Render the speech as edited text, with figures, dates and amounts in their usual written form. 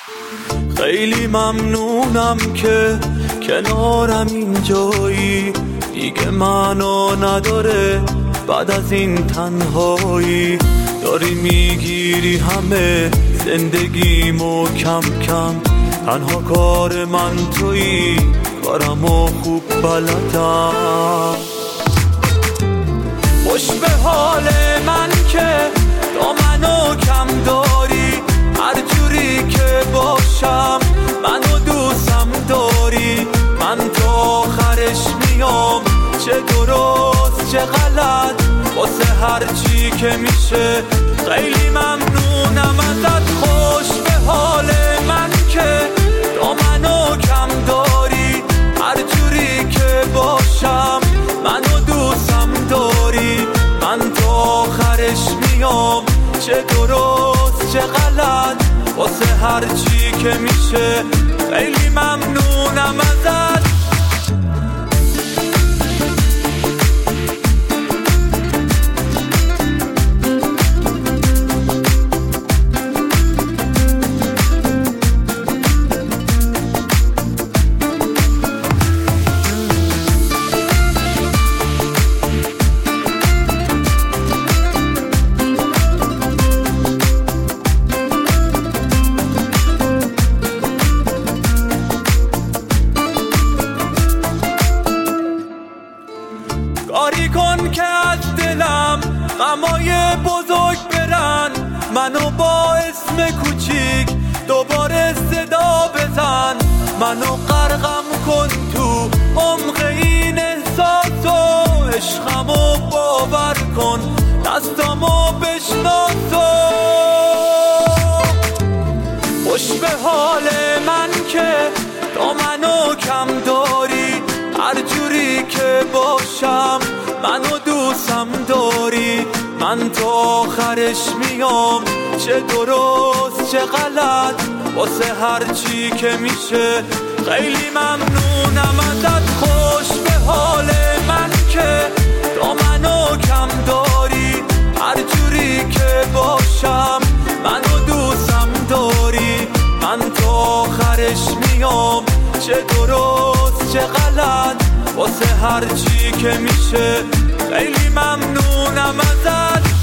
خیلی ممنونم که کنارم اینجایی، دیگه منو نداره بعد از این تنهایی. داری میگیری همه زندگیمو کم کم، تنها کار من تویی، کارمو خوب بلدم. خوش به حال من که دامنو کم داری، هر جوری که باشم منو دوستم داری. من تا آخرش میام، چه درست چه غلط، واسه هر چی که میشه خیلی ممنونم ازت. خوش به حال من که دامنو کم داری، هر جوری که باشم منو دوستم داری. من تا آخرش میام، چه درست چه غلط، واسه هر چی که میشه خیلی ممنونم ازت. کاری کن که از دلم غمای بزرگ برن، منو با اسم کوچیک دوباره صدا بزن. منو غرقم کن تو عمق این احساس و عشقمو باور کن، دستامو بشناس و خوش به حال من که دامنو کم داری، هر جوری که باشم منو دوستم داری. من تا آخرش میام، چه درست چه غلط، واسه هر چی که میشه خیلی ممنونم ازت. خوش به حال من که دامنو کم داری، هر جوری که باشم منو دوستم داری. من تا آخرش میام، چه درست چه غلط، واسه هر چی که میشه خیلی ممنونم ازت.